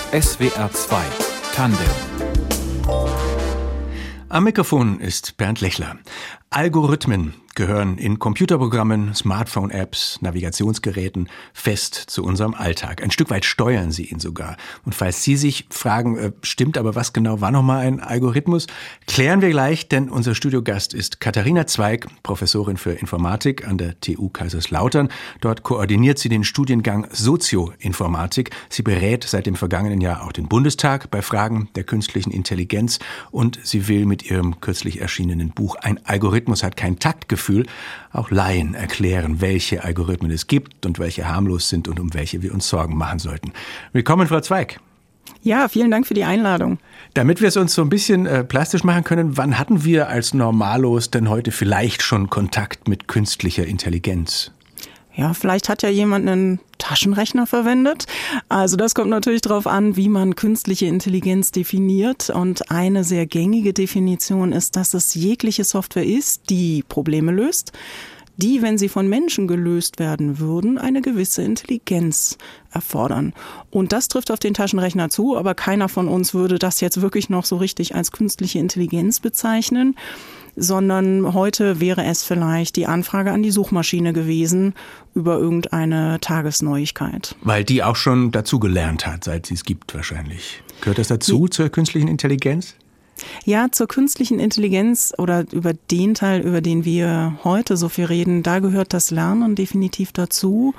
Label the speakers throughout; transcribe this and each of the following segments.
Speaker 1: SWR 2 Tandem. Am Mikrofon ist Bernd Lechler. Algorithmen gehören in Computerprogrammen, Smartphone-Apps, Navigationsgeräten fest zu unserem Alltag. Ein Stück weit steuern sie ihn sogar. Und falls Sie sich fragen, stimmt aber was genau war nochmal ein Algorithmus, klären wir gleich, denn unser Studiogast ist Katharina Zweig, Professorin für Informatik an der TU Kaiserslautern. Dort koordiniert sie den Studiengang Sozioinformatik. Sie berät seit dem vergangenen Jahr auch den Bundestag bei Fragen der künstlichen Intelligenz und sie will mit ihrem kürzlich erschienenen Buch Ein Algorithmus hat kein Taktgefühl auch Laien erklären, welche Algorithmen es gibt und welche harmlos sind und um welche wir uns Sorgen machen sollten. Willkommen, Frau Zweig.
Speaker 2: Ja, vielen Dank für die Einladung.
Speaker 1: Damit wir es uns so ein bisschen plastisch machen können, wann hatten wir als Normalos denn heute vielleicht schon Kontakt mit künstlicher Intelligenz?
Speaker 2: Ja, vielleicht hat ja jemand einen Taschenrechner verwendet. Also das kommt natürlich darauf an, wie man künstliche Intelligenz definiert. Und eine sehr gängige Definition ist, dass es jegliche Software ist, die Probleme löst, die, wenn sie von Menschen gelöst werden würden, eine gewisse Intelligenz erfordern. Und das trifft auf den Taschenrechner zu, aber keiner von uns würde das jetzt wirklich noch so richtig als künstliche Intelligenz bezeichnen, sondern heute wäre es vielleicht die Anfrage an die Suchmaschine gewesen über irgendeine Tagesneuigkeit.
Speaker 1: Weil die auch schon dazugelernt hat, seit sie es gibt wahrscheinlich. Gehört das dazu, zur künstlichen Intelligenz?
Speaker 2: Ja, zur künstlichen Intelligenz oder über den Teil, über den wir heute so viel reden, da gehört das Lernen definitiv dazu.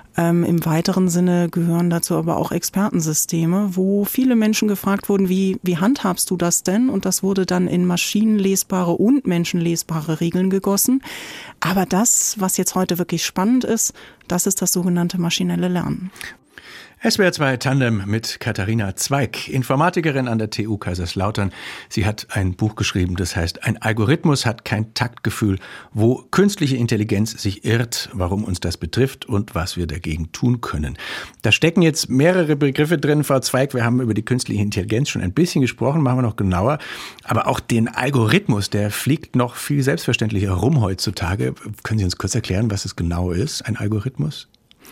Speaker 2: Im weiteren Sinne gehören dazu aber auch Expertensysteme, wo viele Menschen gefragt wurden, wie handhabst du das denn? Und das wurde dann in maschinenlesbare und menschenlesbare Regeln gegossen. Aber das, was jetzt heute wirklich spannend ist, das ist das sogenannte maschinelle Lernen.
Speaker 1: SWR 2 Tandem mit Katharina Zweig, Informatikerin an der TU Kaiserslautern. Sie hat ein Buch geschrieben, das heißt Ein Algorithmus hat kein Taktgefühl, wo künstliche Intelligenz sich irrt, warum uns das betrifft und was wir dagegen tun können. Da stecken jetzt mehrere Begriffe drin, Frau Zweig. Wir haben über die künstliche Intelligenz schon ein bisschen gesprochen, machen wir noch genauer. Aber auch den Algorithmus, der fliegt noch viel selbstverständlicher rum heutzutage. Können Sie uns kurz erklären, was es genau ist, ein Algorithmus?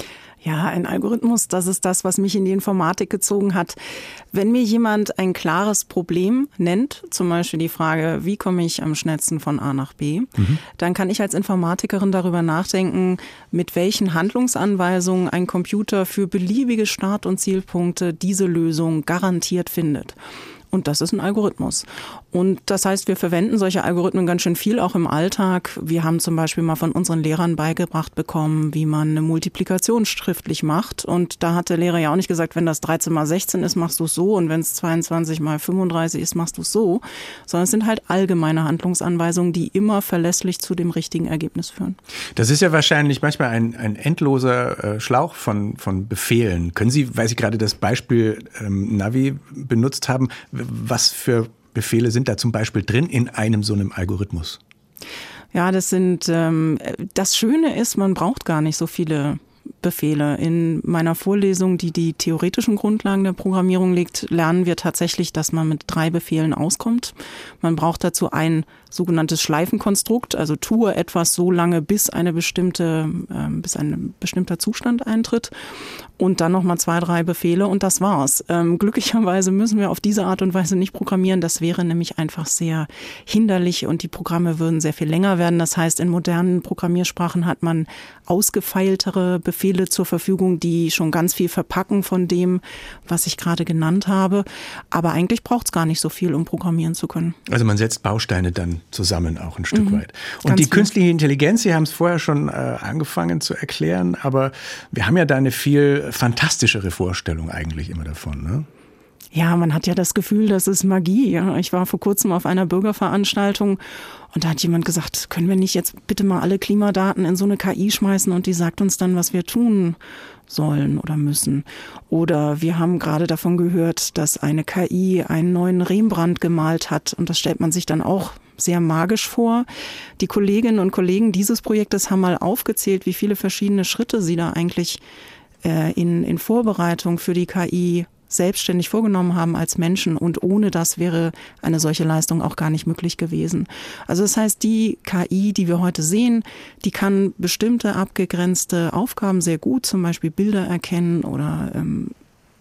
Speaker 2: Ja, ein Algorithmus, das ist das, was mich in die Informatik gezogen hat. Wenn mir jemand ein klares Problem nennt, zum Beispiel die Frage, wie komme ich am schnellsten von A nach B, dann kann ich als Informatikerin darüber nachdenken, mit welchen Handlungsanweisungen ein Computer für beliebige Start- und Zielpunkte diese Lösung garantiert findet. Und das ist ein Algorithmus. Und das heißt, wir verwenden solche Algorithmen ganz schön viel auch im Alltag. Wir haben zum Beispiel mal von unseren Lehrern beigebracht bekommen, wie man eine Multiplikation schriftlich macht. Und da hat der Lehrer ja auch nicht gesagt, wenn das 13 mal 16 ist, machst du es so. Und wenn es 22 mal 35 ist, machst du es so. Sondern es sind halt allgemeine Handlungsanweisungen, die immer verlässlich zu dem richtigen Ergebnis führen.
Speaker 1: Das ist ja wahrscheinlich manchmal ein endloser Schlauch von Befehlen. Können Sie, weil Sie gerade das Beispiel Navi benutzt haben, was für Befehle sind da zum Beispiel drin in einem so einem Algorithmus?
Speaker 2: Ja, das Schöne ist, man braucht gar nicht so viele Befehle. In meiner Vorlesung, die die theoretischen Grundlagen der Programmierung legt, lernen wir tatsächlich, dass man mit 3 Befehlen auskommt. Man braucht dazu ein sogenanntes Schleifenkonstrukt, also tue etwas so lange, bis ein bestimmter Zustand eintritt. Und dann nochmal 2, 3 Befehle und das war's. Glücklicherweise müssen wir auf diese Art und Weise nicht programmieren. Das wäre nämlich einfach sehr hinderlich und die Programme würden sehr viel länger werden. Das heißt, in modernen Programmiersprachen hat man ausgefeiltere Befehle zur Verfügung, die schon ganz viel verpacken von dem, was ich gerade genannt habe. Aber eigentlich braucht's gar nicht so viel, um programmieren zu können. Also
Speaker 1: man setzt Bausteine dann zusammen auch ein Stück weit. Und die künstliche Intelligenz, Sie haben es vorher schon angefangen zu erklären, aber wir haben ja da eine viel fantastischere Vorstellung eigentlich immer davon, ne?
Speaker 2: Ja, man hat ja das Gefühl, das ist Magie. Ja. Ich war vor kurzem auf einer Bürgerveranstaltung und da hat jemand gesagt, können wir nicht jetzt bitte mal alle Klimadaten in so eine KI schmeißen und die sagt uns dann, was wir tun sollen oder müssen. Oder wir haben gerade davon gehört, dass eine KI einen neuen Rembrandt gemalt hat und das stellt man sich dann auch sehr magisch vor. Die Kolleginnen und Kollegen dieses Projektes haben mal aufgezählt, wie viele verschiedene Schritte sie da eigentlich in Vorbereitung für die KI selbstständig vorgenommen haben als Menschen und ohne das wäre eine solche Leistung auch gar nicht möglich gewesen. Also das heißt, die KI, die wir heute sehen, die kann bestimmte abgegrenzte Aufgaben sehr gut, zum Beispiel Bilder erkennen oder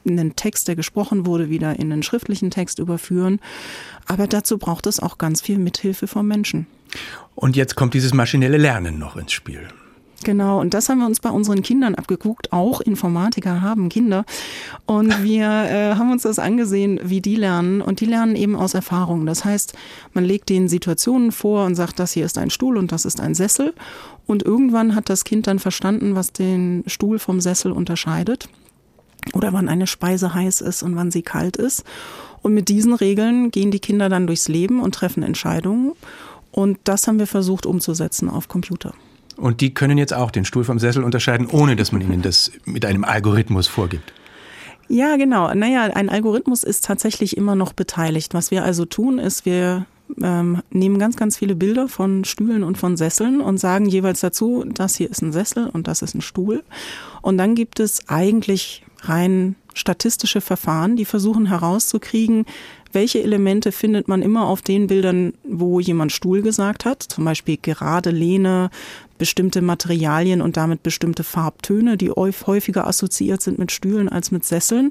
Speaker 2: einen Text, der gesprochen wurde, wieder in einen schriftlichen Text überführen. Aber dazu braucht es auch ganz viel Mithilfe vom Menschen.
Speaker 1: Und jetzt kommt dieses maschinelle Lernen noch ins Spiel.
Speaker 2: Genau, und das haben wir uns bei unseren Kindern abgeguckt. Auch Informatiker haben Kinder. Und wir haben uns das angesehen, wie die lernen. Und die lernen eben aus Erfahrung. Das heißt, man legt denen Situationen vor und sagt, das hier ist ein Stuhl und das ist ein Sessel. Und irgendwann hat das Kind dann verstanden, was den Stuhl vom Sessel unterscheidet. Oder wann eine Speise heiß ist und wann sie kalt ist. Und mit diesen Regeln gehen die Kinder dann durchs Leben und treffen Entscheidungen. Und das haben wir versucht umzusetzen auf Computer.
Speaker 1: Und die können jetzt auch den Stuhl vom Sessel unterscheiden, ohne dass man ihnen das mit einem Algorithmus vorgibt.
Speaker 2: Ja, genau. Naja, ein Algorithmus ist tatsächlich immer noch beteiligt. Was wir also tun, ist, wir nehmen ganz, ganz viele Bilder von Stühlen und von Sesseln und sagen jeweils dazu, das hier ist ein Sessel und das ist ein Stuhl. Und dann gibt es eigentlich rein statistische Verfahren, die versuchen herauszukriegen, welche Elemente findet man immer auf den Bildern, wo jemand Stuhl gesagt hat, zum Beispiel gerade Lehne, bestimmte Materialien und damit bestimmte Farbtöne, die häufiger assoziiert sind mit Stühlen als mit Sesseln.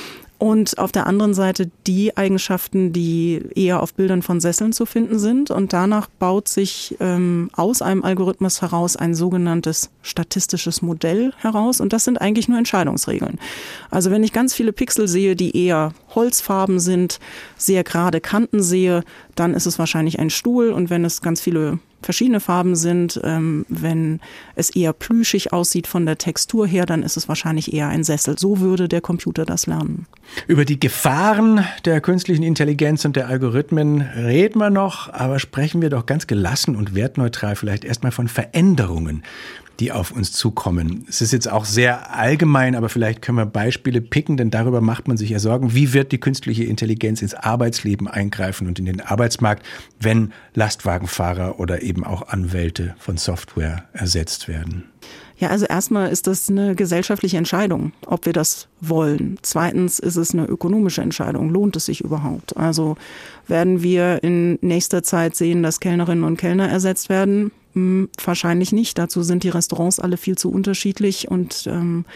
Speaker 2: Und auf der anderen Seite die Eigenschaften, die eher auf Bildern von Sesseln zu finden sind. Und danach baut sich aus einem Algorithmus heraus ein sogenanntes statistisches Modell heraus. Und das sind eigentlich nur Entscheidungsregeln. Also wenn ich ganz viele Pixel sehe, die eher Holzfarben sind, sehr gerade Kanten sehe, dann ist es wahrscheinlich ein Stuhl. Und wenn es ganz viele verschiedene Farben sind, wenn es eher plüschig aussieht von der Textur her, dann ist es wahrscheinlich eher ein Sessel. So würde der Computer das lernen.
Speaker 1: Über die Gefahren der künstlichen Intelligenz und der Algorithmen reden wir noch, aber sprechen wir doch ganz gelassen und wertneutral vielleicht erstmal von Veränderungen, die auf uns zukommen. Es ist jetzt auch sehr allgemein, aber vielleicht können wir Beispiele picken, denn darüber macht man sich ja Sorgen. Wie wird die künstliche Intelligenz ins Arbeitsleben eingreifen und in den Arbeitsmarkt, wenn Lastwagenfahrer oder eben auch Anwälte von Software ersetzt werden?
Speaker 2: Ja, also erstmal ist das eine gesellschaftliche Entscheidung, ob wir das wollen. Zweitens ist es eine ökonomische Entscheidung. Lohnt es sich überhaupt? Also werden wir in nächster Zeit sehen, dass Kellnerinnen und Kellner ersetzt werden? Wahrscheinlich nicht. Dazu sind die Restaurants alle viel zu unterschiedlich und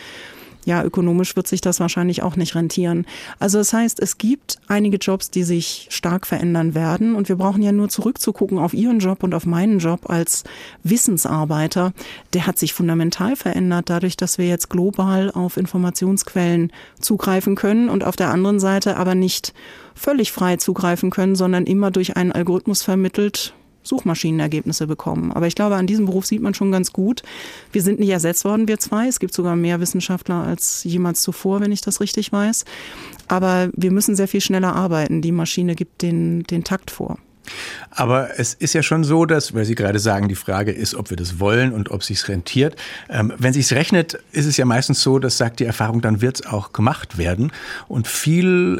Speaker 2: ökonomisch wird sich das wahrscheinlich auch nicht rentieren. Also das heißt, es gibt einige Jobs, die sich stark verändern werden und wir brauchen ja nur zurückzugucken auf Ihren Job und auf meinen Job als Wissensarbeiter. Der hat sich fundamental verändert, dadurch, dass wir jetzt global auf Informationsquellen zugreifen können und auf der anderen Seite aber nicht völlig frei zugreifen können, sondern immer durch einen Algorithmus vermittelt Suchmaschinenergebnisse bekommen. Aber ich glaube, an diesem Beruf sieht man schon ganz gut, wir sind nicht ersetzt worden, wir zwei. Es gibt sogar mehr Wissenschaftler als jemals zuvor, wenn ich das richtig weiß. Aber wir müssen sehr viel schneller arbeiten. Die Maschine gibt den Takt vor.
Speaker 1: Aber es ist ja schon so, dass, weil Sie gerade sagen, die Frage ist, ob wir das wollen und ob es sich rentiert. Wenn es sich rechnet, ist es ja meistens so, das sagt die Erfahrung, dann wird es auch gemacht werden. Und viele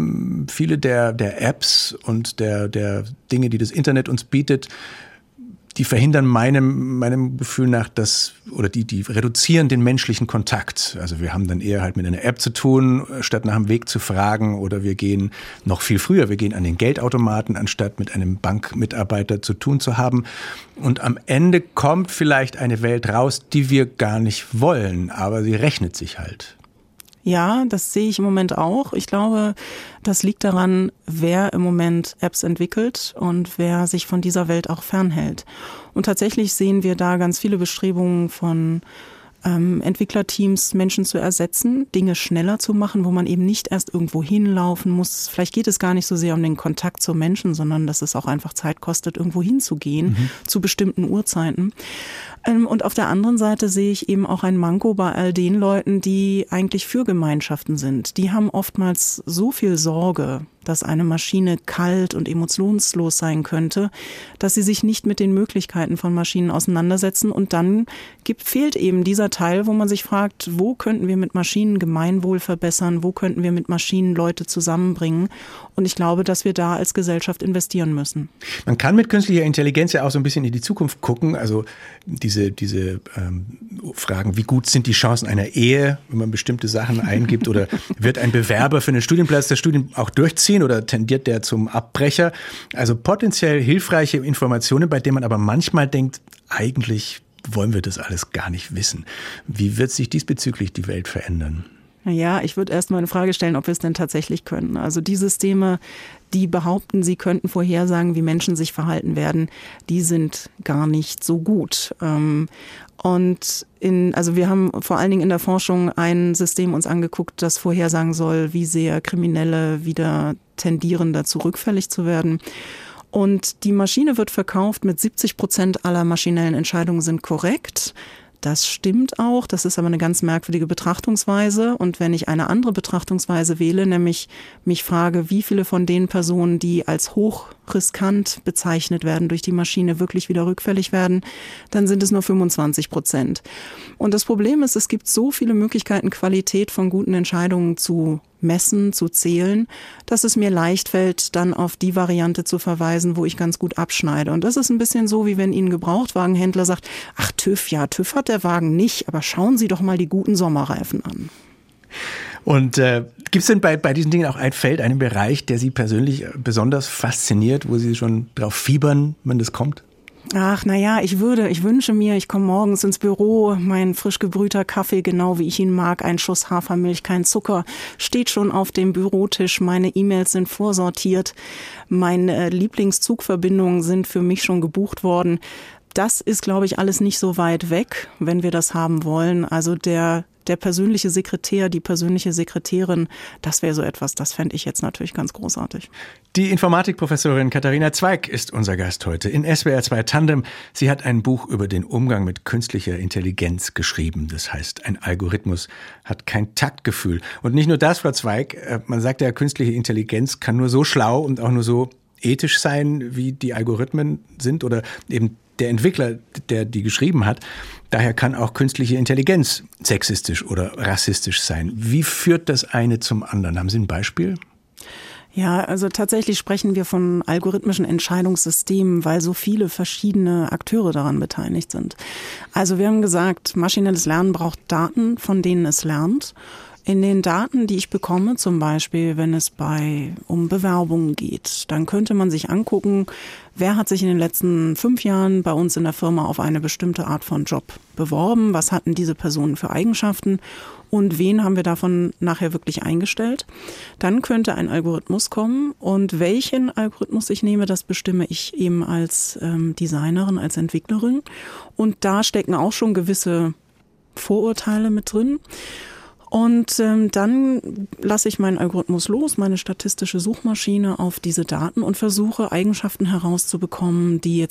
Speaker 1: der Apps und der Dinge, die das Internet uns bietet, die verhindern meinem Gefühl nach die reduzieren den menschlichen Kontakt. Also wir haben dann eher halt mit einer App zu tun, statt nach dem Weg zu fragen, oder wir gehen noch viel früher, wir gehen an den Geldautomaten, anstatt mit einem Bankmitarbeiter zu tun zu haben. Und am Ende kommt vielleicht eine Welt raus, die wir gar nicht wollen, aber sie rechnet sich halt.
Speaker 2: Ja, das sehe ich im Moment auch. Ich glaube, das liegt daran, wer im Moment Apps entwickelt und wer sich von dieser Welt auch fernhält. Und tatsächlich sehen wir da ganz viele Bestrebungen von Entwicklerteams, Menschen zu ersetzen, Dinge schneller zu machen, wo man eben nicht erst irgendwo hinlaufen muss. Vielleicht geht es gar nicht so sehr um den Kontakt zu Menschen, sondern dass es auch einfach Zeit kostet, irgendwo hinzugehen, zu bestimmten Uhrzeiten. Und auf der anderen Seite sehe ich eben auch ein Manko bei all den Leuten, die eigentlich für Gemeinschaften sind. Die haben oftmals so viel Sorge, dass eine Maschine kalt und emotionslos sein könnte, dass sie sich nicht mit den Möglichkeiten von Maschinen auseinandersetzen. Und dann fehlt eben dieser Teil, wo man sich fragt, wo könnten wir mit Maschinen Gemeinwohl verbessern, wo könnten wir mit Maschinen Leute zusammenbringen. Und ich glaube, dass wir da als Gesellschaft investieren müssen.
Speaker 1: Man kann mit künstlicher Intelligenz ja auch so ein bisschen in die Zukunft gucken. Also diese Fragen, wie gut sind die Chancen einer Ehe, wenn man bestimmte Sachen eingibt, oder wird ein Bewerber für einen Studienplatz das Studium auch durchziehen oder tendiert der zum Abbrecher? Also potenziell hilfreiche Informationen, bei denen man aber manchmal denkt, eigentlich wollen wir das alles gar nicht wissen. Wie wird sich diesbezüglich die Welt verändern?
Speaker 2: Ja, ich würde erst mal eine Frage stellen, ob wir es denn tatsächlich können. Also die Systeme, die behaupten, sie könnten vorhersagen, wie Menschen sich verhalten werden, die sind gar nicht so gut. Also wir haben vor allen Dingen in der Forschung ein System uns angeguckt, das vorhersagen soll, wie sehr Kriminelle wieder tendieren, dazu rückfällig zu werden. Und die Maschine wird verkauft mit 70% aller maschinellen Entscheidungen sind korrekt. Das stimmt auch, das ist aber eine ganz merkwürdige Betrachtungsweise. Und wenn ich eine andere Betrachtungsweise wähle, nämlich mich frage, wie viele von den Personen, die als hochriskant bezeichnet werden durch die Maschine, wirklich wieder rückfällig werden, dann sind es nur 25%. Und das Problem ist, es gibt so viele Möglichkeiten, Qualität von guten Entscheidungen zu messen, zu zählen, dass es mir leicht fällt, dann auf die Variante zu verweisen, wo ich ganz gut abschneide. Und das ist ein bisschen so, wie wenn Ihnen ein Gebrauchtwagenhändler sagt, ach TÜV, ja, TÜV hat der Wagen nicht, aber schauen Sie doch mal die guten Sommerreifen an.
Speaker 1: Und gibt es denn bei diesen Dingen auch ein Feld, einen Bereich, der Sie persönlich besonders fasziniert, wo Sie schon drauf fiebern, wenn das kommt?
Speaker 2: Ach, naja, ich wünsche mir, ich komme morgens ins Büro, mein frisch gebrühter Kaffee, genau wie ich ihn mag, ein Schuss Hafermilch, kein Zucker, steht schon auf dem Bürotisch, meine E-Mails sind vorsortiert, meine Lieblingszugverbindungen sind für mich schon gebucht worden. Das ist, glaube ich, alles nicht so weit weg, wenn wir das haben wollen. Also der persönliche Sekretär, die persönliche Sekretärin, das wäre so etwas, das fände ich jetzt natürlich ganz großartig.
Speaker 1: Die Informatikprofessorin Katharina Zweig ist unser Gast heute in SWR 2 Tandem. Sie hat ein Buch über den Umgang mit künstlicher Intelligenz geschrieben. Das heißt, ein Algorithmus hat kein Taktgefühl. Und nicht nur das, Frau Zweig, man sagt ja, künstliche Intelligenz kann nur so schlau und auch nur so ethisch sein, wie die Algorithmen sind oder eben der Entwickler, der die geschrieben hat. Daher kann auch künstliche Intelligenz sexistisch oder rassistisch sein. Wie führt das eine zum anderen? Haben Sie ein Beispiel?
Speaker 2: Ja, also tatsächlich sprechen wir von algorithmischen Entscheidungssystemen, weil so viele verschiedene Akteure daran beteiligt sind. Also wir haben gesagt, maschinelles Lernen braucht Daten, von denen es lernt. In den Daten, die ich bekomme, zum Beispiel, wenn es um Bewerbungen geht, dann könnte man sich angucken, wer hat sich in den letzten 5 Jahren bei uns in der Firma auf eine bestimmte Art von Job beworben, was hatten diese Personen für Eigenschaften und wen haben wir davon nachher wirklich eingestellt. Dann könnte ein Algorithmus kommen und welchen Algorithmus ich nehme, das bestimme ich eben als Designerin, als Entwicklerin. Und da stecken auch schon gewisse Vorurteile mit drin. Und dann lasse ich meinen Algorithmus los, meine statistische Suchmaschine auf diese Daten und versuche Eigenschaften herauszubekommen, die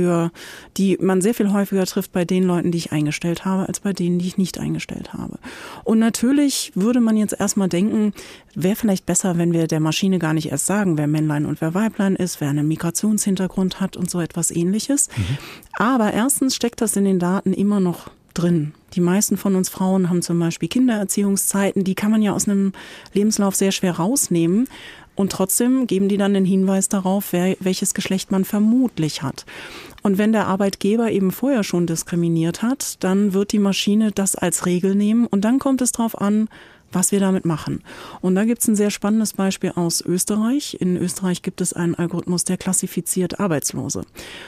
Speaker 2: man sehr viel häufiger trifft bei den Leuten, die ich eingestellt habe, als bei denen, die ich nicht eingestellt habe. Und natürlich würde man jetzt erstmal denken, wäre vielleicht besser, wenn wir der Maschine gar nicht erst sagen, wer Männlein und wer Weiblein ist, wer einen Migrationshintergrund hat und so etwas Ähnliches. Aber erstens steckt das in den Daten immer noch drin. Die meisten von uns Frauen haben zum Beispiel Kindererziehungszeiten, die kann man ja aus einem Lebenslauf sehr schwer rausnehmen und trotzdem geben die dann den Hinweis darauf, welches Geschlecht man vermutlich hat. Und wenn der Arbeitgeber eben vorher schon diskriminiert hat, dann wird die Maschine das als Regel nehmen und dann kommt es drauf an, was wir damit machen. Und da gibt es ein sehr spannendes Beispiel aus Österreich. In Österreich gibt es einen Algorithmus, der klassifiziert Arbeitslose.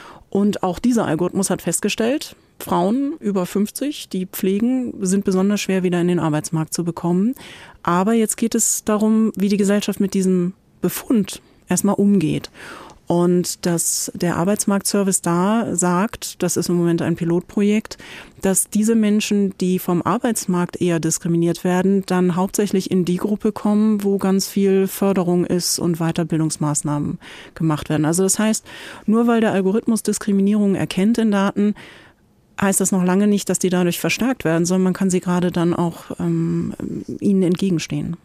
Speaker 2: Und auch dieser Algorithmus hat festgestellt, Frauen über 50, die pflegen, sind besonders schwer wieder in den Arbeitsmarkt zu bekommen. Aber jetzt geht es darum, wie die Gesellschaft mit diesem Befund erstmal umgeht. Und dass der Arbeitsmarktservice da sagt, das ist im Moment ein Pilotprojekt, dass diese Menschen, die vom Arbeitsmarkt eher diskriminiert werden, dann hauptsächlich in die Gruppe kommen, wo ganz viel Förderung ist und Weiterbildungsmaßnahmen gemacht werden. Also das heißt, nur weil der Algorithmus Diskriminierung erkennt in Daten, heißt das noch lange nicht, dass die dadurch verstärkt werden, sondern man kann sie gerade dann auch ihnen entgegenstehen.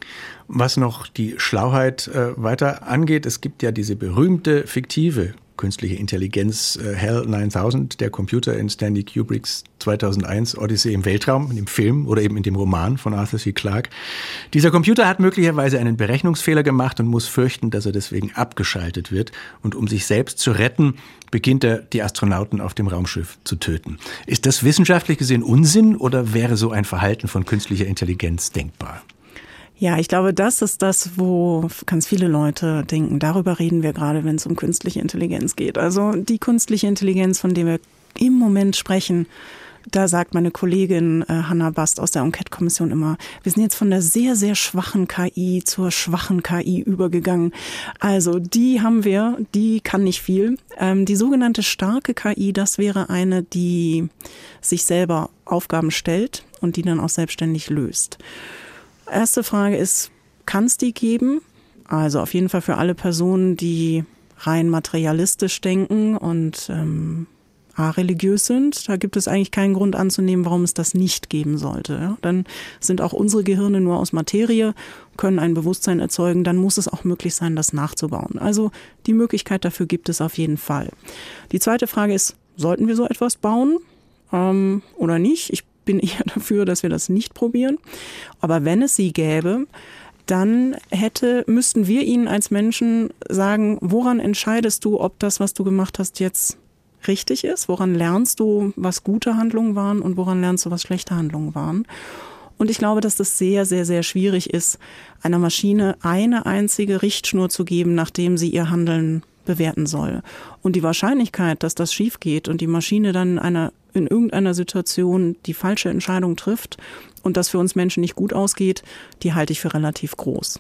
Speaker 1: Was noch die Schlauheit weiter angeht, es gibt ja diese berühmte fiktive künstliche Intelligenz HAL 9000, der Computer in Stanley Kubricks 2001 Odyssee im Weltraum, in dem Film oder eben in dem Roman von Arthur C. Clarke. Dieser Computer hat möglicherweise einen Berechnungsfehler gemacht und muss fürchten, dass er deswegen abgeschaltet wird. Und um sich selbst zu retten, beginnt er, die Astronauten auf dem Raumschiff zu töten. Ist das wissenschaftlich gesehen Unsinn oder wäre so ein Verhalten von künstlicher Intelligenz denkbar?
Speaker 2: Ja, ich glaube, das ist das, wo ganz viele Leute denken, darüber reden wir gerade, wenn es um künstliche Intelligenz geht. Also die künstliche Intelligenz, von der wir im Moment sprechen, Da sagt meine Kollegin Hanna Bast aus der Enquete-Kommission immer, wir sind jetzt von der sehr, sehr schwachen KI zur schwachen KI übergegangen. Also die haben wir, die kann nicht viel. Die sogenannte starke KI, das wäre eine, die sich selber Aufgaben stellt und die dann auch selbstständig löst. Erste Frage ist, kann es die geben? Also auf jeden Fall für alle Personen, die rein materialistisch denken und religiös sind. Da gibt es eigentlich keinen Grund anzunehmen, warum es das nicht geben sollte. Ja? Dann sind auch unsere Gehirne nur aus Materie, können ein Bewusstsein erzeugen. Dann muss es auch möglich sein, das nachzubauen. Also die Möglichkeit dafür gibt es auf jeden Fall. Die zweite Frage ist, sollten wir so etwas bauen oder nicht? Ich bin eher dafür, dass wir das nicht probieren. Aber wenn es sie gäbe, dann müssten wir ihnen als Menschen sagen, woran entscheidest du, ob das, was du gemacht hast, jetzt richtig ist? Woran lernst du, was gute Handlungen waren und woran lernst du, was schlechte Handlungen waren? Und ich glaube, dass das sehr, sehr, sehr schwierig ist, einer Maschine eine einzige Richtschnur zu geben, nachdem sie ihr Handeln bewerten soll. Und die Wahrscheinlichkeit, dass das schief geht und die Maschine dann in irgendeiner Situation die falsche Entscheidung trifft und das für uns Menschen nicht gut ausgeht, die halte ich für relativ groß.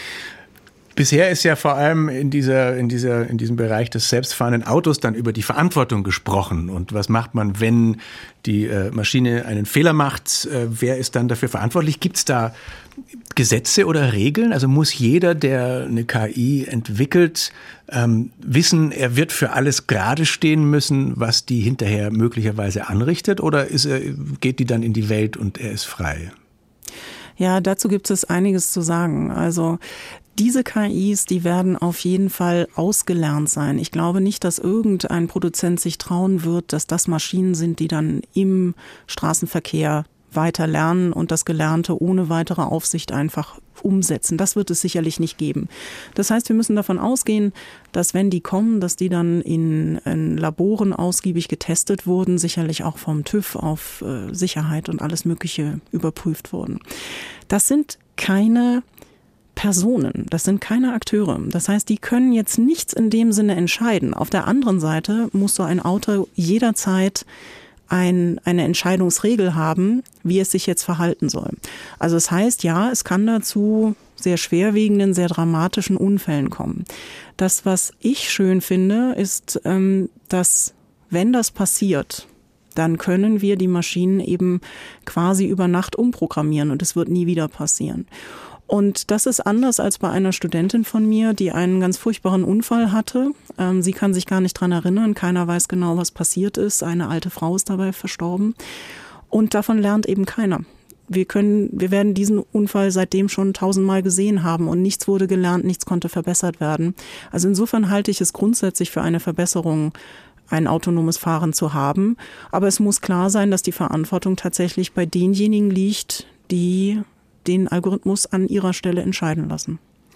Speaker 1: Bisher ist ja vor allem in diesem Bereich des selbstfahrenden Autos dann über die Verantwortung gesprochen. Und was macht man, wenn die Maschine einen Fehler macht? Wer ist dann dafür verantwortlich? Gibt es da Gesetze oder Regeln? Also muss jeder, der eine KI entwickelt, wissen, er wird für alles gerade stehen müssen, was die hinterher möglicherweise anrichtet? Oder geht die dann in die Welt und er ist frei?
Speaker 2: Ja, dazu gibt es einiges zu sagen. Also diese KIs, die werden auf jeden Fall ausgelernt sein. Ich glaube nicht, dass irgendein Produzent sich trauen wird, dass das Maschinen sind, die dann im Straßenverkehr weiter lernen und das Gelernte ohne weitere Aufsicht einfach umsetzen. Das wird es sicherlich nicht geben. Das heißt, wir müssen davon ausgehen, dass wenn die kommen, dass die dann in Laboren ausgiebig getestet wurden, sicherlich auch vom TÜV auf Sicherheit und alles Mögliche überprüft wurden. Das sind keine Personen, das sind keine Akteure. Das heißt, die können jetzt nichts in dem Sinne entscheiden. Auf der anderen Seite muss so ein Auto jederzeit eine Entscheidungsregel haben, wie es sich jetzt verhalten soll. Also das heißt, ja, es kann dazu sehr schwerwiegenden, sehr dramatischen Unfällen kommen. Das, was ich schön finde, ist, dass, wenn das passiert, dann können wir die Maschinen eben quasi über Nacht umprogrammieren und es wird nie wieder passieren. Und das ist anders als bei einer Studentin von mir, die einen ganz furchtbaren Unfall hatte. Sie kann sich gar nicht dran erinnern. Keiner weiß genau, was passiert ist. Eine alte Frau ist dabei verstorben. Und davon lernt eben keiner. Wir werden diesen Unfall seitdem schon 1000-mal gesehen haben und nichts wurde gelernt, nichts konnte verbessert werden. Also insofern halte ich es grundsätzlich für eine Verbesserung, ein autonomes Fahren zu haben. Aber es muss klar sein, dass die Verantwortung tatsächlich bei denjenigen liegt, die den Algorithmus an ihrer Stelle entscheiden lassen.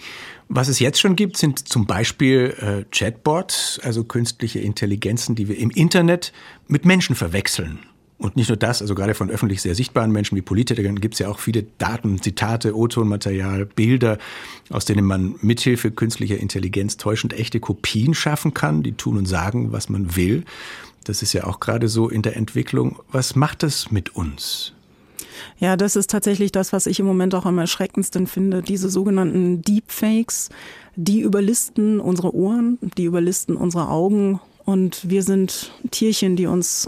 Speaker 1: Was es jetzt schon gibt, sind zum Beispiel Chatbots, also künstliche Intelligenzen, die wir im Internet mit Menschen verwechseln. Und nicht nur das, also gerade von öffentlich sehr sichtbaren Menschen wie Politikern gibt es ja auch viele Daten, Zitate, O-Tonmaterial, Bilder, aus denen man mithilfe künstlicher Intelligenz täuschend echte Kopien schaffen kann, die tun und sagen, was man will. Das ist ja auch gerade so in der Entwicklung. Was macht das mit uns?
Speaker 2: Ja, das ist tatsächlich das, was ich im Moment auch am erschreckendsten finde. Diese sogenannten Deepfakes, die überlisten unsere Ohren, die überlisten unsere Augen. Und wir sind Tierchen,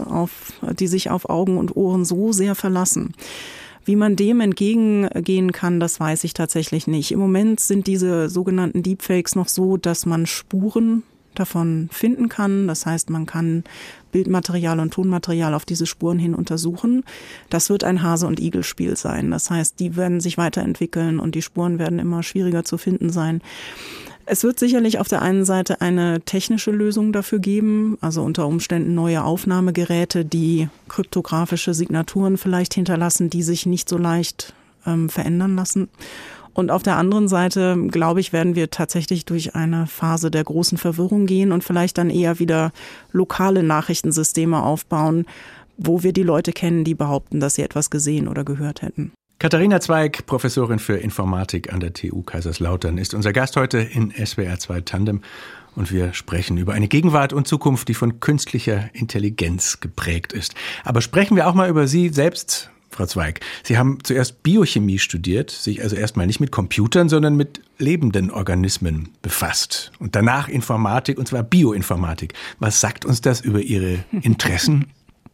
Speaker 2: die sich auf Augen und Ohren so sehr verlassen. Wie man dem entgegengehen kann, das weiß ich tatsächlich nicht. Im Moment sind diese sogenannten Deepfakes noch so, dass man Spuren davon finden kann. Das heißt, man kann Bildmaterial und Tonmaterial auf diese Spuren hin untersuchen. Das wird ein Hase- und Igel-Spiel sein. Das heißt, die werden sich weiterentwickeln und die Spuren werden immer schwieriger zu finden sein. Es wird sicherlich auf der einen Seite eine technische Lösung dafür geben, also unter Umständen neue Aufnahmegeräte, die kryptografische Signaturen vielleicht hinterlassen, die sich nicht so leicht verändern lassen. Und auf der anderen Seite, glaube ich, werden wir tatsächlich durch eine Phase der großen Verwirrung gehen und vielleicht dann eher wieder lokale Nachrichtensysteme aufbauen, wo wir die Leute kennen, die behaupten, dass sie etwas gesehen oder gehört hätten.
Speaker 1: Katharina Zweig, Professorin für Informatik an der TU Kaiserslautern, ist unser Gast heute in SWR 2 Tandem. Und wir sprechen über eine Gegenwart und Zukunft, die von künstlicher Intelligenz geprägt ist. Aber sprechen wir auch mal über Sie selbst, Frau Zweig. Sie haben zuerst Biochemie studiert, sich also erstmal nicht mit Computern, sondern mit lebenden Organismen befasst. Und danach Informatik, und zwar Bioinformatik. Was sagt uns das über Ihre Interessen?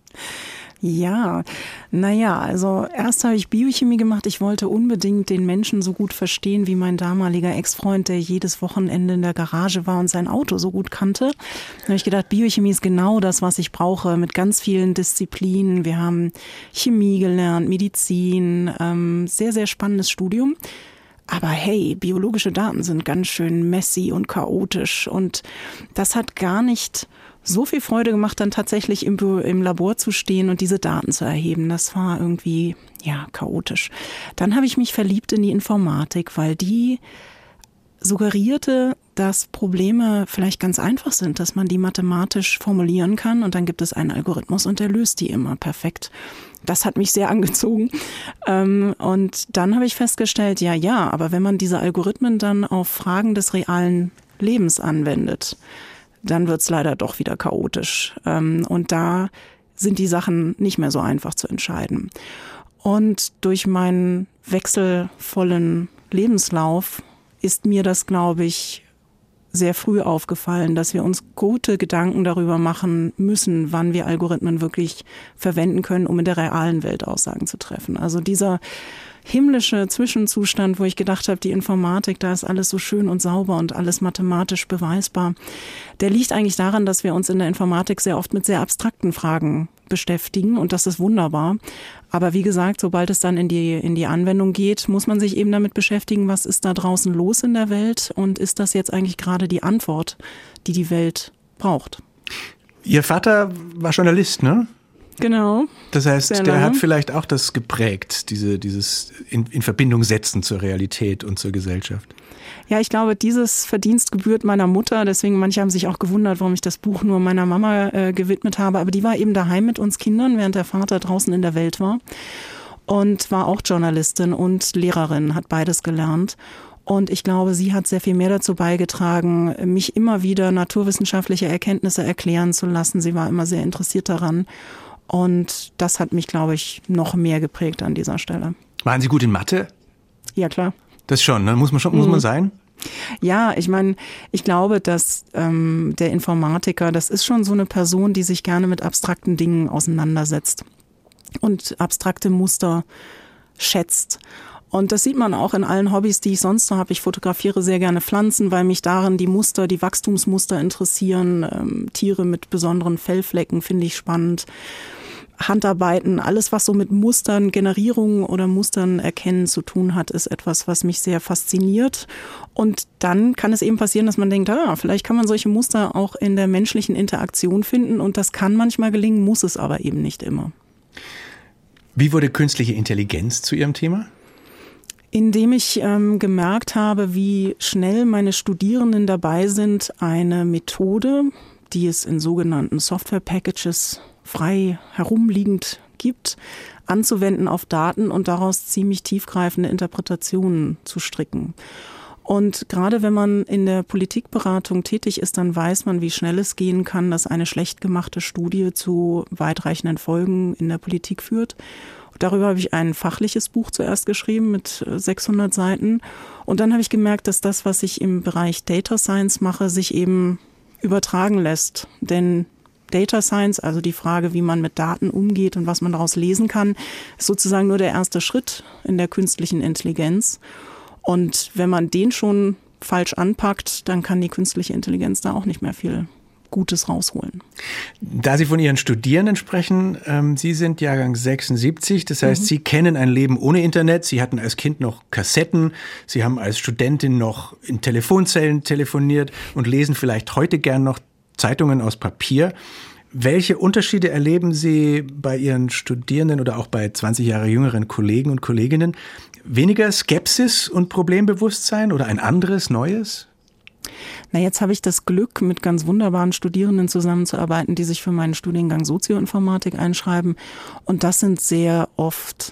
Speaker 2: Ja, also erst habe ich Biochemie gemacht. Ich wollte unbedingt den Menschen so gut verstehen wie mein damaliger Ex-Freund, der jedes Wochenende in der Garage war und sein Auto so gut kannte. Da habe ich gedacht, Biochemie ist genau das, was ich brauche, mit ganz vielen Disziplinen. Wir haben Chemie gelernt, Medizin, sehr, sehr spannendes Studium. Aber hey, biologische Daten sind ganz schön messy und chaotisch und das hat gar nicht so viel Freude gemacht, dann tatsächlich im Labor zu stehen und diese Daten zu erheben. Das war irgendwie, chaotisch. Dann habe ich mich verliebt in die Informatik, weil die suggerierte, dass Probleme vielleicht ganz einfach sind, dass man die mathematisch formulieren kann und dann gibt es einen Algorithmus und der löst die immer perfekt. Das hat mich sehr angezogen. Und dann habe ich festgestellt, aber wenn man diese Algorithmen dann auf Fragen des realen Lebens anwendet, dann wird's leider doch wieder chaotisch. Und da sind die Sachen nicht mehr so einfach zu entscheiden. Und durch meinen wechselvollen Lebenslauf ist mir das, glaube ich, sehr früh aufgefallen, dass wir uns gute Gedanken darüber machen müssen, wann wir Algorithmen wirklich verwenden können, um in der realen Welt Aussagen zu treffen. Also dieser himmlische Zwischenzustand, wo ich gedacht habe, die Informatik, da ist alles so schön und sauber und alles mathematisch beweisbar, der liegt eigentlich daran, dass wir uns in der Informatik sehr oft mit sehr abstrakten Fragen beschäftigen und das ist wunderbar. Aber wie gesagt, sobald es dann in die Anwendung geht, muss man sich eben damit beschäftigen, was ist da draußen los in der Welt und ist das jetzt eigentlich gerade die Antwort, die die Welt braucht?
Speaker 1: Ihr Vater war Journalist, ne?
Speaker 2: Genau.
Speaker 1: Das heißt, der hat vielleicht auch das geprägt, dieses in Verbindung setzen zur Realität und zur Gesellschaft.
Speaker 2: Ja, ich glaube, dieses Verdienst gebührt meiner Mutter. Deswegen, manche haben sich auch gewundert, warum ich das Buch nur meiner Mama gewidmet habe. Aber die war eben daheim mit uns Kindern, während der Vater draußen in der Welt war. Und war auch Journalistin und Lehrerin, hat beides gelernt. Und ich glaube, sie hat sehr viel mehr dazu beigetragen, mich immer wieder naturwissenschaftliche Erkenntnisse erklären zu lassen. Sie war immer sehr interessiert daran. Und das hat mich, glaube ich, noch mehr geprägt an dieser Stelle.
Speaker 1: Waren Sie gut in Mathe?
Speaker 2: Ja, klar.
Speaker 1: Das schon, ne? Muss man sein?
Speaker 2: Ja, ich meine, ich glaube, dass der Informatiker, das ist schon so eine Person, die sich gerne mit abstrakten Dingen auseinandersetzt und abstrakte Muster schätzt. Und das sieht man auch in allen Hobbys, die ich sonst noch habe. Ich fotografiere sehr gerne Pflanzen, weil mich darin die Wachstumsmuster interessieren. Tiere mit besonderen Fellflecken finde ich spannend. Handarbeiten, alles was so mit Mustern, Generierung oder Mustern erkennen zu tun hat, ist etwas, was mich sehr fasziniert. Und dann kann es eben passieren, dass man denkt, vielleicht kann man solche Muster auch in der menschlichen Interaktion finden. Und das kann manchmal gelingen, muss es aber eben nicht immer.
Speaker 1: Wie wurde künstliche Intelligenz zu Ihrem Thema?
Speaker 2: Indem ich gemerkt habe, wie schnell meine Studierenden dabei sind, eine Methode, die es in sogenannten Software-Packages frei herumliegend gibt, anzuwenden auf Daten und daraus ziemlich tiefgreifende Interpretationen zu stricken. Und gerade wenn man in der Politikberatung tätig ist, dann weiß man, wie schnell es gehen kann, dass eine schlecht gemachte Studie zu weitreichenden Folgen in der Politik führt. Darüber habe ich ein fachliches Buch zuerst geschrieben mit 600 Seiten. Und dann habe ich gemerkt, dass das, was ich im Bereich Data Science mache, sich eben übertragen lässt. Denn Data Science, also die Frage, wie man mit Daten umgeht und was man daraus lesen kann, ist sozusagen nur der erste Schritt in der künstlichen Intelligenz. Und wenn man den schon falsch anpackt, dann kann die künstliche Intelligenz da auch nicht mehr viel Gutes rausholen.
Speaker 1: Da Sie von Ihren Studierenden sprechen, Sie sind Jahrgang 76, das heißt, Sie kennen ein Leben ohne Internet, Sie hatten als Kind noch Kassetten, Sie haben als Studentin noch in Telefonzellen telefoniert und lesen vielleicht heute gern noch Zeitungen aus Papier. Welche Unterschiede erleben Sie bei Ihren Studierenden oder auch bei 20 Jahre jüngeren Kollegen und Kolleginnen? Weniger Skepsis und Problembewusstsein oder ein anderes, neues?
Speaker 2: Na, jetzt habe ich das Glück, mit ganz wunderbaren Studierenden zusammenzuarbeiten, die sich für meinen Studiengang Sozioinformatik einschreiben. Und das sind sehr oft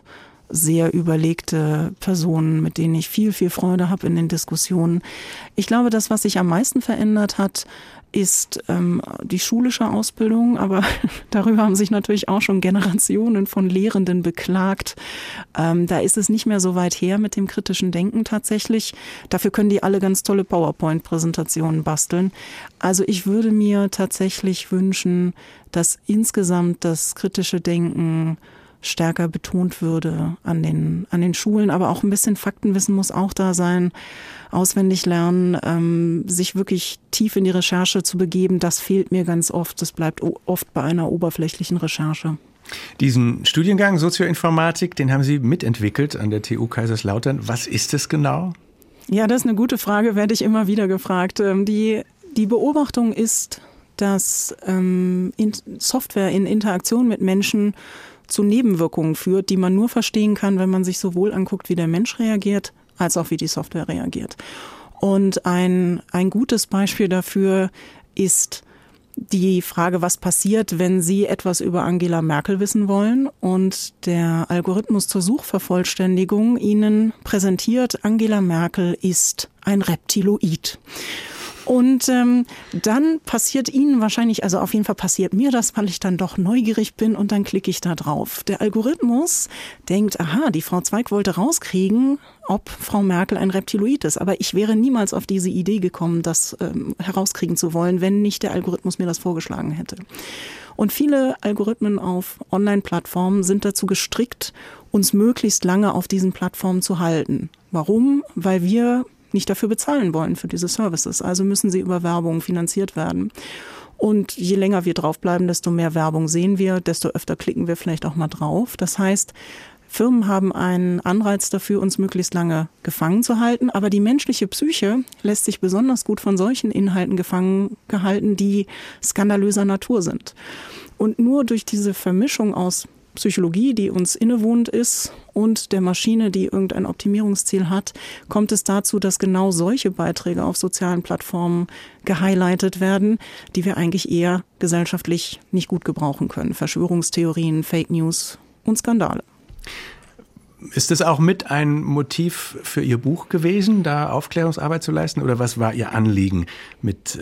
Speaker 2: sehr überlegte Personen, mit denen ich viel, viel Freude habe in den Diskussionen. Ich glaube, das, was sich am meisten verändert hat, ist die schulische Ausbildung, aber darüber haben sich natürlich auch schon Generationen von Lehrenden beklagt. Da ist es nicht mehr so weit her mit dem kritischen Denken tatsächlich. Dafür können die alle ganz tolle PowerPoint-Präsentationen basteln. Also ich würde mir tatsächlich wünschen, dass insgesamt das kritische Denken stärker betont würde an den Schulen, aber auch ein bisschen Faktenwissen muss auch da sein, auswendig lernen, sich wirklich tief in die Recherche zu begeben, das fehlt mir ganz oft. Das bleibt oft bei einer oberflächlichen Recherche.
Speaker 1: Diesen Studiengang Sozioinformatik, den haben Sie mitentwickelt an der TU Kaiserslautern. Was ist es genau?
Speaker 2: Ja, das ist eine gute Frage, werde ich immer wieder gefragt. Die Beobachtung ist, dass Software in Interaktion mit Menschen zu Nebenwirkungen führt, die man nur verstehen kann, wenn man sich sowohl anguckt, wie der Mensch reagiert, als auch wie die Software reagiert. Und ein gutes Beispiel dafür ist die Frage, was passiert, wenn Sie etwas über Angela Merkel wissen wollen und der Algorithmus zur Suchvervollständigung Ihnen präsentiert, Angela Merkel ist ein Reptiloid. Und dann passiert Ihnen wahrscheinlich, also auf jeden Fall passiert mir das, weil ich dann doch neugierig bin und dann klicke ich da drauf. Der Algorithmus denkt, aha, die Frau Zweig wollte rauskriegen, ob Frau Merkel ein Reptiloid ist. Aber ich wäre niemals auf diese Idee gekommen, das herauskriegen zu wollen, wenn nicht der Algorithmus mir das vorgeschlagen hätte. Und viele Algorithmen auf Online-Plattformen sind dazu gestrickt, uns möglichst lange auf diesen Plattformen zu halten. Warum? Weil wir nicht dafür bezahlen wollen für diese Services. Also müssen sie über Werbung finanziert werden. Und je länger wir draufbleiben, desto mehr Werbung sehen wir, desto öfter klicken wir vielleicht auch mal drauf. Das heißt, Firmen haben einen Anreiz dafür, uns möglichst lange gefangen zu halten. Aber die menschliche Psyche lässt sich besonders gut von solchen Inhalten gefangen gehalten, die skandalöser Natur sind. Und nur durch diese Vermischung aus Psychologie, die uns innewohnend ist, und der Maschine, die irgendein Optimierungsziel hat, kommt es dazu, dass genau solche Beiträge auf sozialen Plattformen gehighlightet werden, die wir eigentlich eher gesellschaftlich nicht gut gebrauchen können. Verschwörungstheorien, Fake News und Skandale.
Speaker 1: Ist das auch mit ein Motiv für Ihr Buch gewesen, da Aufklärungsarbeit zu leisten? Oder was war Ihr Anliegen mit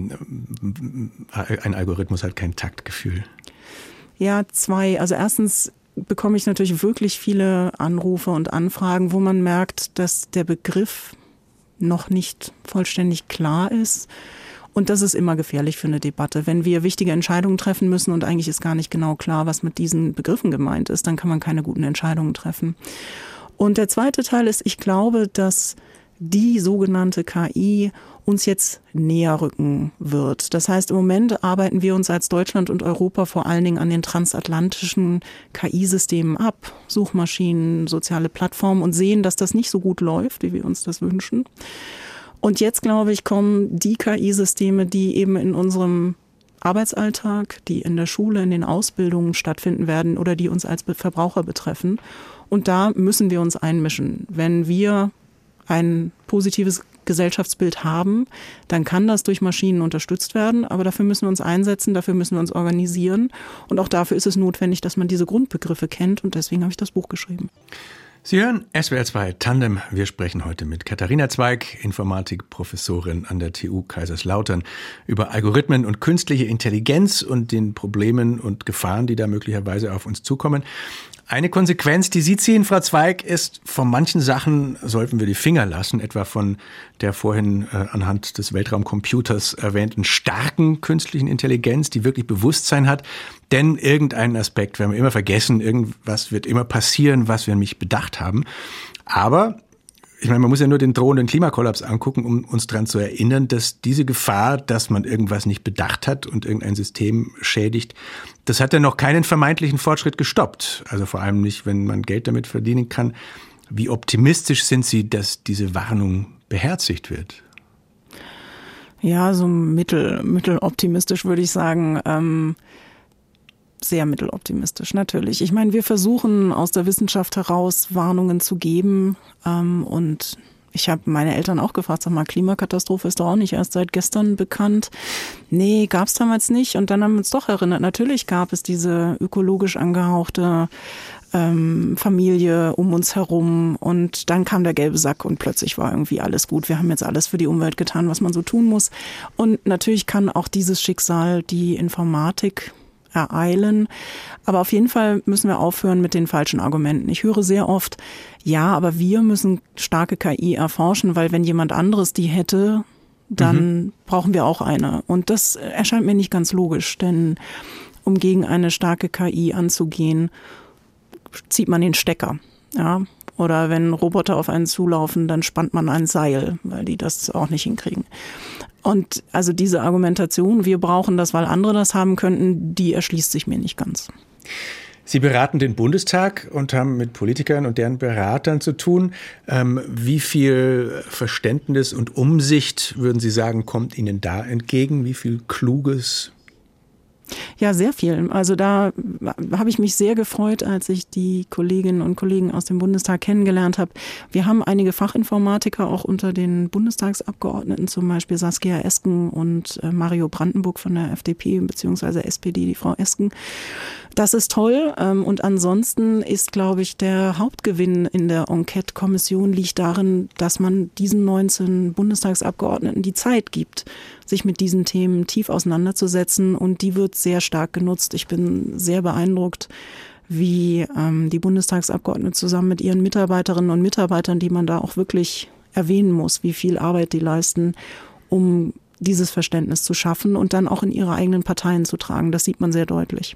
Speaker 1: ein Algorithmus hat kein Taktgefühl?
Speaker 2: Ja, zwei. Also erstens bekomme ich natürlich wirklich viele Anrufe und Anfragen, wo man merkt, dass der Begriff noch nicht vollständig klar ist. Und das ist immer gefährlich für eine Debatte. Wenn wir wichtige Entscheidungen treffen müssen und eigentlich ist gar nicht genau klar, was mit diesen Begriffen gemeint ist, dann kann man keine guten Entscheidungen treffen. Und der zweite Teil ist, ich glaube, dass die sogenannte KI uns jetzt näher rücken wird. Das heißt, im Moment arbeiten wir uns als Deutschland und Europa vor allen Dingen an den transatlantischen KI-Systemen ab, Suchmaschinen, soziale Plattformen, und sehen, dass das nicht so gut läuft, wie wir uns das wünschen. Und jetzt, glaube ich, kommen die KI-Systeme, die eben in unserem Arbeitsalltag, die in der Schule, in den Ausbildungen stattfinden werden oder die uns als Verbraucher betreffen. Und da müssen wir uns einmischen. Wenn wir ein positives Gesellschaftsbild haben, dann kann das durch Maschinen unterstützt werden, aber dafür müssen wir uns einsetzen, dafür müssen wir uns organisieren und auch dafür ist es notwendig, dass man diese Grundbegriffe kennt und deswegen habe ich das Buch geschrieben.
Speaker 1: Sie hören SWR 2 Tandem. Wir sprechen heute mit Katharina Zweig, Informatikprofessorin an der TU Kaiserslautern, über Algorithmen und künstliche Intelligenz und den Problemen und Gefahren, die da möglicherweise auf uns zukommen. Eine Konsequenz, die Sie ziehen, Frau Zweig, ist, von manchen Sachen sollten wir die Finger lassen, etwa von der vorhin anhand des Weltraumcomputers erwähnten starken künstlichen Intelligenz, die wirklich Bewusstsein hat. Denn irgendeinen Aspekt werden wir immer vergessen, irgendwas wird immer passieren, was wir nicht bedacht haben. Aber ich meine, man muss ja nur den drohenden Klimakollaps angucken, um uns daran zu erinnern, dass diese Gefahr, dass man irgendwas nicht bedacht hat und irgendein System schädigt, das hat ja noch keinen vermeintlichen Fortschritt gestoppt. Also vor allem nicht, wenn man Geld damit verdienen kann. Wie optimistisch sind Sie, dass diese Warnung beherzigt wird?
Speaker 2: Ja, so mitteloptimistisch würde ich sagen. Sehr mitteloptimistisch, natürlich. Ich meine, wir versuchen aus der Wissenschaft heraus Warnungen zu geben und ich habe meine Eltern auch gefragt, sag mal, Klimakatastrophe ist doch auch nicht erst seit gestern bekannt. Nee, gab es damals nicht und dann haben wir uns doch erinnert, natürlich gab es diese ökologisch angehauchte Familie um uns herum und dann kam der gelbe Sack und plötzlich war irgendwie alles gut. Wir haben jetzt alles für die Umwelt getan, was man so tun muss. Und natürlich kann auch dieses Schicksal die Informatik ereilen. Aber auf jeden Fall müssen wir aufhören mit den falschen Argumenten. Ich höre sehr oft, ja, aber wir müssen starke KI erforschen, weil wenn jemand anderes die hätte, dann brauchen wir auch eine. Und das erscheint mir nicht ganz logisch, denn um gegen eine starke KI anzugehen, zieht man den Stecker. Ja? Oder wenn Roboter auf einen zulaufen, dann spannt man ein Seil, weil die das auch nicht hinkriegen. Und also diese Argumentation, wir brauchen das, weil andere das haben könnten, die erschließt sich mir nicht ganz.
Speaker 1: Sie beraten den Bundestag und haben mit Politikern und deren Beratern zu tun. Wie viel Verständnis und Umsicht, würden Sie sagen, kommt Ihnen da entgegen? Wie viel Kluges?
Speaker 2: Ja, sehr viel. Also da habe ich mich sehr gefreut, als ich die Kolleginnen und Kollegen aus dem Bundestag kennengelernt habe. Wir haben einige Fachinformatiker auch unter den Bundestagsabgeordneten, zum Beispiel Saskia Esken und Mario Brandenburg von der FDP bzw. SPD, die Frau Esken. Das ist toll. Und ansonsten ist, glaube ich, der Hauptgewinn in der Enquete-Kommission liegt darin, dass man diesen 19 Bundestagsabgeordneten die Zeit gibt, sich mit diesen Themen tief auseinanderzusetzen. Und die wird sehr stark genutzt. Ich bin sehr beeindruckt, wie die Bundestagsabgeordneten zusammen mit ihren Mitarbeiterinnen und Mitarbeitern, die man da auch wirklich erwähnen muss, wie viel Arbeit die leisten, um dieses Verständnis zu schaffen und dann auch in ihre eigenen Parteien zu tragen. Das sieht man sehr deutlich.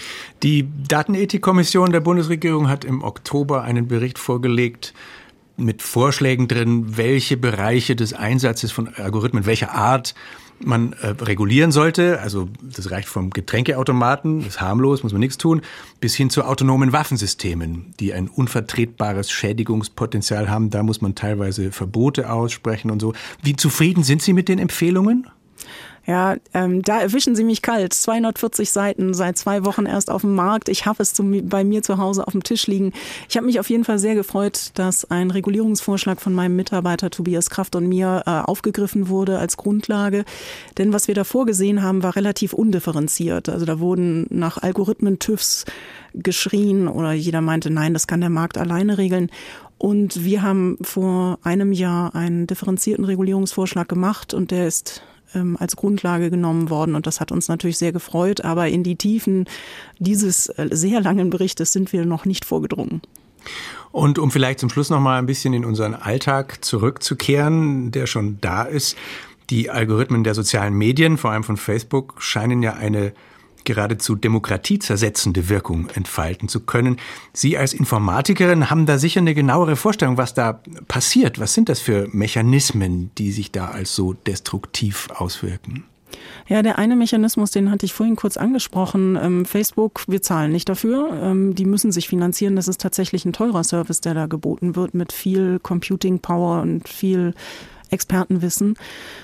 Speaker 1: Die Datenethikkommission der Bundesregierung hat im Oktober einen Bericht vorgelegt mit Vorschlägen drin, welche Bereiche des Einsatzes von Algorithmen, welcher Art man regulieren sollte. Also das reicht vom Getränkeautomaten, das ist harmlos, muss man nichts tun, bis hin zu autonomen Waffensystemen, die ein unvertretbares Schädigungspotenzial haben. Da muss man teilweise Verbote aussprechen und so. Wie zufrieden sind Sie mit den Empfehlungen?
Speaker 2: Ja, da erwischen Sie mich kalt. 240 Seiten, seit 2 Wochen erst auf dem Markt. Ich habe es bei mir zu Hause auf dem Tisch liegen. Ich habe mich auf jeden Fall sehr gefreut, dass ein Regulierungsvorschlag von meinem Mitarbeiter Tobias Kraft und mir aufgegriffen wurde als Grundlage. Denn was wir da vorgesehen haben, war relativ undifferenziert. Also da wurden nach Algorithmen TÜVs geschrien oder jeder meinte, nein, das kann der Markt alleine regeln. Und wir haben vor einem Jahr einen differenzierten Regulierungsvorschlag gemacht und der ist als Grundlage genommen worden und das hat uns natürlich sehr gefreut, aber in die Tiefen dieses sehr langen Berichtes sind wir noch nicht vorgedrungen.
Speaker 1: Und um vielleicht zum Schluss noch mal ein bisschen in unseren Alltag zurückzukehren, der schon da ist, die Algorithmen der sozialen Medien, vor allem von Facebook, scheinen ja eine geradezu demokratiezersetzende Wirkung entfalten zu können. Sie als Informatikerin haben da sicher eine genauere Vorstellung, was da passiert. Was sind das für Mechanismen, die sich da als so destruktiv auswirken?
Speaker 2: Ja, der eine Mechanismus, den hatte ich vorhin kurz angesprochen. Facebook, wir zahlen nicht dafür. Die müssen sich finanzieren. Das ist tatsächlich ein teurer Service, der da geboten wird mit viel Computing Power und viel Expertenwissen.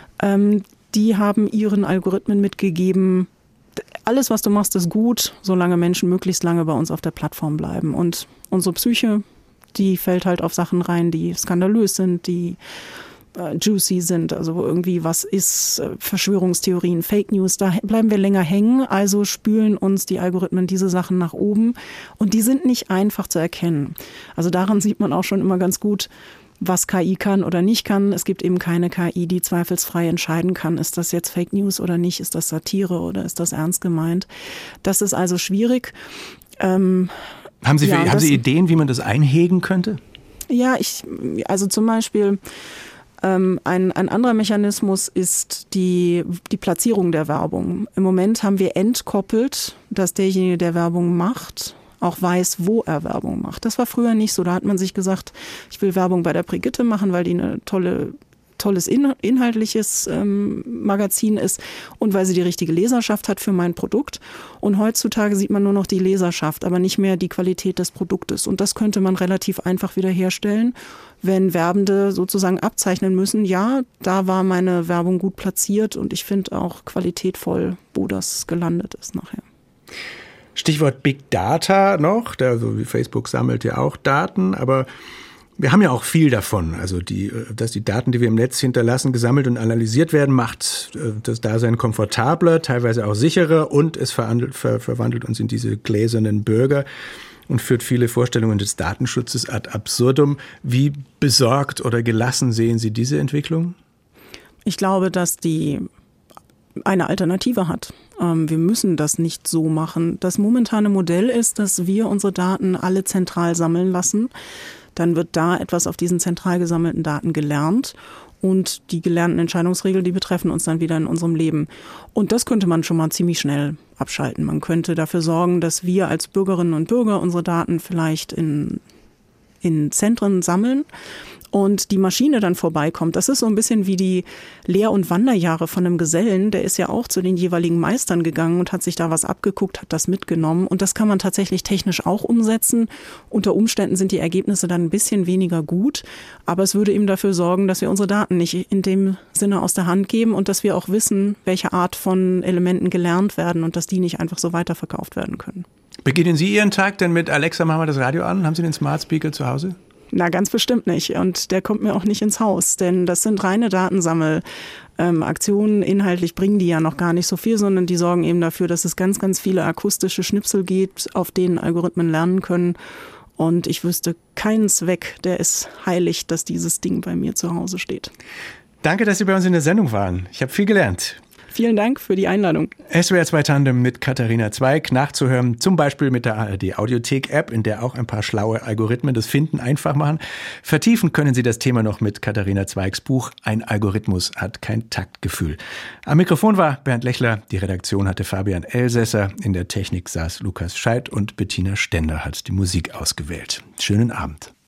Speaker 2: Die haben ihren Algorithmen mitgegeben, alles, was du machst, ist gut, solange Menschen möglichst lange bei uns auf der Plattform bleiben. Und unsere Psyche, die fällt halt auf Sachen rein, die skandalös sind, die juicy sind, also wo irgendwie was ist, Verschwörungstheorien, Fake News, da bleiben wir länger hängen, also spülen uns die Algorithmen diese Sachen nach oben und die sind nicht einfach zu erkennen. Also daran sieht man auch schon immer ganz gut, was KI kann oder nicht kann. Es gibt eben keine KI, die zweifelsfrei entscheiden kann, ist das jetzt Fake News oder nicht, ist das Satire oder ist das ernst gemeint. Das ist also schwierig.
Speaker 1: Haben Sie Ideen, wie man das einhegen könnte?
Speaker 2: Ja, also zum Beispiel ein anderer Mechanismus ist die Platzierung der Werbung. Im Moment haben wir entkoppelt, dass derjenige, der Werbung macht, auch weiß, wo er Werbung macht. Das war früher nicht so. Da hat man sich gesagt, ich will Werbung bei der Brigitte machen, weil die eine tolles inhaltliches Magazin ist und weil sie die richtige Leserschaft hat für mein Produkt. Und heutzutage sieht man nur noch die Leserschaft, aber nicht mehr die Qualität des Produktes. Und das könnte man relativ einfach wiederherstellen, wenn Werbende sozusagen abzeichnen müssen, ja, da war meine Werbung gut platziert und ich finde auch qualitätvoll, wo das gelandet ist nachher.
Speaker 1: Stichwort Big Data noch, also Facebook sammelt ja auch Daten, aber wir haben ja auch viel davon. Also dass die Daten, die wir im Netz hinterlassen, gesammelt und analysiert werden, macht das Dasein komfortabler, teilweise auch sicherer und es verwandelt uns in diese gläsernen Bürger. und führt viele Vorstellungen des Datenschutzes ad absurdum. Wie besorgt oder gelassen sehen Sie diese Entwicklung?
Speaker 2: Ich glaube, dass die eine Alternative hat. Wir müssen das nicht so machen. Das momentane Modell ist, dass wir unsere Daten alle zentral sammeln lassen. Dann wird da etwas auf diesen zentral gesammelten Daten gelernt. Und die gelernten Entscheidungsregeln, die betreffen uns dann wieder in unserem Leben. Und das könnte man schon mal ziemlich schnell abschalten. Man könnte dafür sorgen, dass wir als Bürgerinnen und Bürger unsere Daten vielleicht in Zentren sammeln und die Maschine dann vorbeikommt. Das ist so ein bisschen wie die Lehr- und Wanderjahre von einem Gesellen. Der ist ja auch zu den jeweiligen Meistern gegangen und hat sich da was abgeguckt, hat das mitgenommen. Und das kann man tatsächlich technisch auch umsetzen. Unter Umständen sind die Ergebnisse dann ein bisschen weniger gut. Aber es würde eben dafür sorgen, dass wir unsere Daten nicht in dem Sinne aus der Hand geben und dass wir auch wissen, welche Art von Elementen gelernt werden und dass die nicht einfach so weiterverkauft werden können.
Speaker 1: Beginnen Sie Ihren Tag denn mit Alexa, machen wir das Radio an? Haben Sie den Smart Speaker zu Hause?
Speaker 2: Na, ganz bestimmt nicht. Und der kommt mir auch nicht ins Haus, denn das sind reine Datensammelaktionen. Inhaltlich bringen die ja noch gar nicht so viel, sondern die sorgen eben dafür, dass es ganz, ganz viele akustische Schnipsel gibt, auf denen Algorithmen lernen können. Und ich wüsste keinen Zweck, der ist heilig, dass dieses Ding bei mir zu Hause steht.
Speaker 1: Danke, dass Sie bei uns in der Sendung waren. Ich habe viel gelernt.
Speaker 2: Vielen Dank für die Einladung.
Speaker 1: SWR 2 Tandem mit Katharina Zweig nachzuhören, zum Beispiel mit der ARD Audiothek App, in der auch ein paar schlaue Algorithmen das Finden einfach machen. Vertiefen können Sie das Thema noch mit Katharina Zweigs Buch Ein Algorithmus hat kein Taktgefühl. Am Mikrofon war Bernd Lechler, die Redaktion hatte Fabian Elsässer, in der Technik saß Lukas Scheidt und Bettina Stender hat die Musik ausgewählt. Schönen Abend.